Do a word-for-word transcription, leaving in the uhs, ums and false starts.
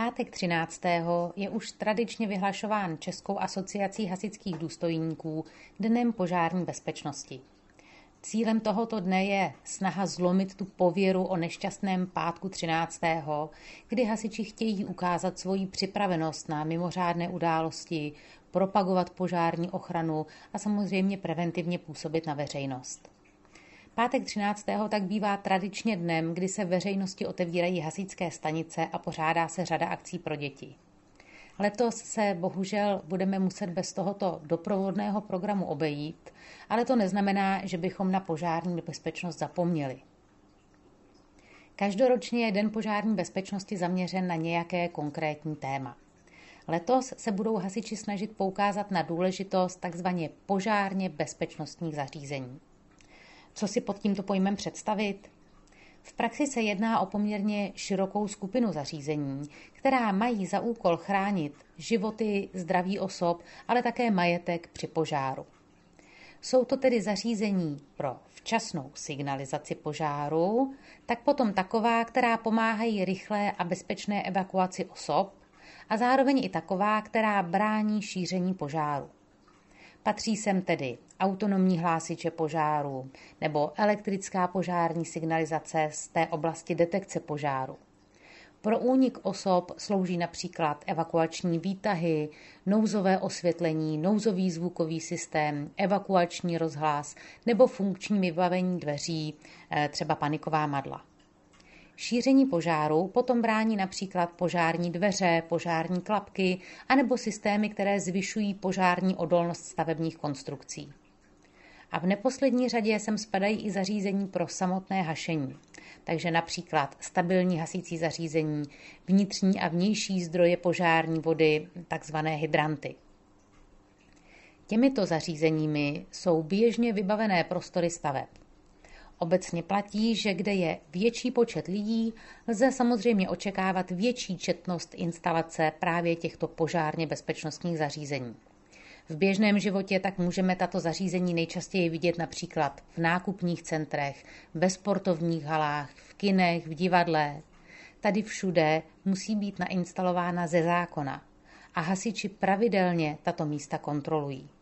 Pátek třináctého je už tradičně vyhlašován Českou asociací hasičských důstojníků Dnem požární bezpečnosti. Cílem tohoto dne je snaha zlomit tu pověru o nešťastném pátku třináctého, kdy hasiči chtějí ukázat svoji připravenost na mimořádné události, propagovat požární ochranu a samozřejmě preventivně působit na veřejnost. Pátek třináctého tak bývá tradičně dnem, kdy se veřejnosti otevírají hasičské stanice a pořádá se řada akcí pro děti. Letos se bohužel budeme muset bez tohoto doprovodného programu obejít, ale to neznamená, že bychom na požární bezpečnost zapomněli. Každoročně je Den požární bezpečnosti zaměřen na nějaké konkrétní téma. Letos se budou hasiči snažit poukázat na důležitost takzvaně požárně bezpečnostních zařízení. Co si pod tímto pojmem představit? V praxi se jedná o poměrně širokou skupinu zařízení, která mají za úkol chránit životy, zdraví osob, ale také majetek při požáru. Jsou to tedy zařízení pro včasnou signalizaci požáru, tak potom taková, která pomáhají rychlé a bezpečné evakuaci osob a zároveň i taková, která brání šíření požáru. Patří sem tedy autonomní hlásiče požáru nebo elektrická požární signalizace z té oblasti detekce požáru. Pro únik osob slouží například evakuační výtahy, nouzové osvětlení, nouzový zvukový systém, evakuační rozhlas nebo funkční vybavení dveří, třeba paniková madla. Šíření požáru potom brání například požární dveře, požární klapky anebo systémy, které zvyšují požární odolnost stavebních konstrukcí. A v neposlední řadě sem spadají i zařízení pro samotné hašení, takže například stabilní hasící zařízení, vnitřní a vnější zdroje požární vody, takzvané hydranty. Těmito zařízeními jsou běžně vybavené prostory staveb. Obecně platí, že kde je větší počet lidí, lze samozřejmě očekávat větší četnost instalace právě těchto požárně bezpečnostních zařízení. V běžném životě tak můžeme tato zařízení nejčastěji vidět například v nákupních centrech, ve sportovních halách, v kinech, v divadle. Tady všude musí být nainstalována ze zákona a hasiči pravidelně tato místa kontrolují.